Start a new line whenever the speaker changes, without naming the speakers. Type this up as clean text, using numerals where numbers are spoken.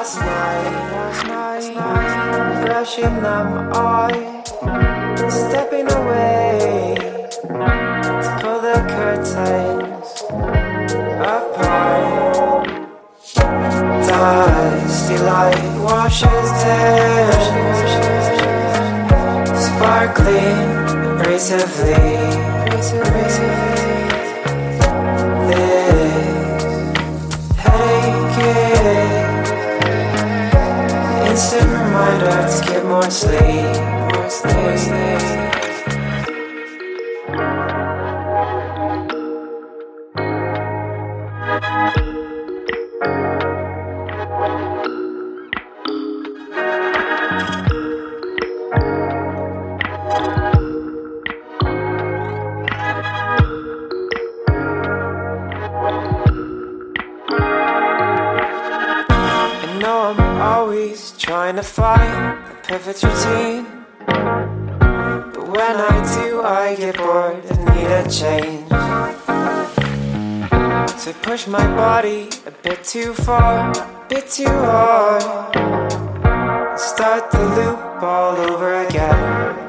Last night, brushing out my eyes, stepping away to pull the curtains apart. Dusty light washes down, sparkling abrasively. Instant reminder to get more sleep. I know I'm always trying to find the perfect routine, but when I do, I get bored and need a change. So I push my body a bit too far, a bit too hard, start the loop all over again.